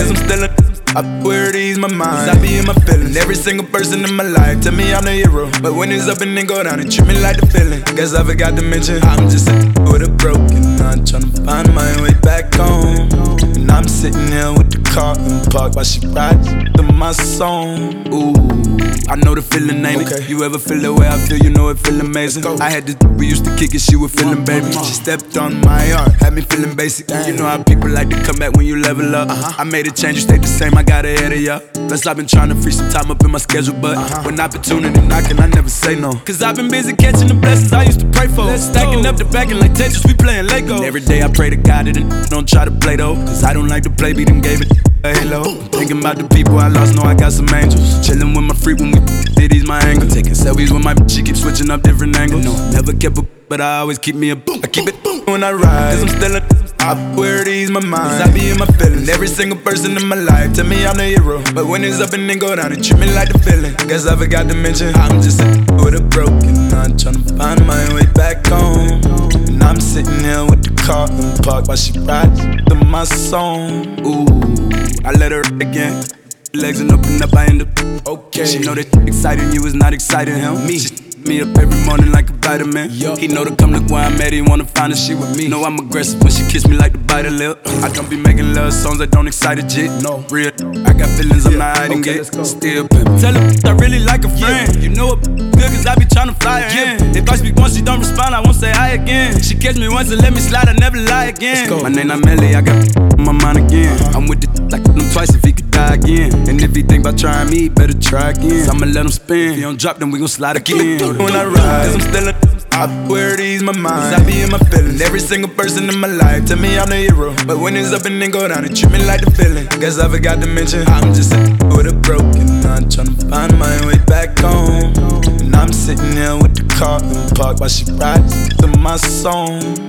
Cause I'm still I where it ease my mind. Cause I be in my feelings. Every single person in my life tell me I'm the hero. But when it's up and then go down, it treat me like the feeling. Guess I forgot to mention I'm just a with a broken heart, tryna find my way back home. And I'm sitting here with the car in park while she rides to my song. Ooh, I know the feeling ain't it. You ever feel the way I feel, you know it feel amazing. I had this we used to kick it, she was feeling baby. She stepped on my heart, had me feeling basic. You know how people like to come back when you level up. I made a change, you stayed the same, I got ahead of ya. Plus I've been trying to free some time up in my schedule, but when opportunity knocking, I never say no. Cause I've been busy catching the blessings I used to pray for. Stacking up the backing like Tetris, we playing Lego. And every day I pray to God that it don't try to play though. Cause I don't like to play, beat them gave it a halo. Thinking about the people I lost, know I got some angels. Chilling with my freak when we did these my angle. Taking selfies with my bitch, she keep switching up different angles. No, I never kept a but I always keep me a boom. I keep it boom when I ride. Cause I'm still I where it ease my mind. Cause I be in my feelings. Every single person in my life tell me I'm the hero. But when it's up and then go down, it treat me like the feeling. Guess I forgot to mention I'm just a with a broken heart, tryna find my way back home. And I'm sitting here with the car in park while she rides to my song. Ooh, I let her again. Legs and open up, I end up okay. She know that exciting you is not exciting him. Me me up every morning like a vitamin. He know to come look where I'm at, he wanna find a shit with me. Know I'm aggressive when she kiss me like the bite of lip. I don't be making love songs that don't excite a jit. No, real, I got feelings I'm not hiding it. Still pimpin'. Tell her I really like a friend. You know it good cause I be tryna fly her in. If I speak once she don't respond, I won't say hi again. She catch me once and let me slide, I never lie again. My name not Melly, I got on my mind again. I'm with the like him twice if he could die again. And if he think about trying me, he better try again. So I'ma let him spin. If he don't drop, then we gon' slide again. When I ride, cause I'm still I where it ease my mind. Cause I be in my feelings. Every single person in my life tell me I'm the hero. But when it's up and then go down, it treat me like the feeling. Guess I forgot to mention I'm just a with a broken heart, tryna find my way back home. And I'm sitting here with the car in park while she rides to my song.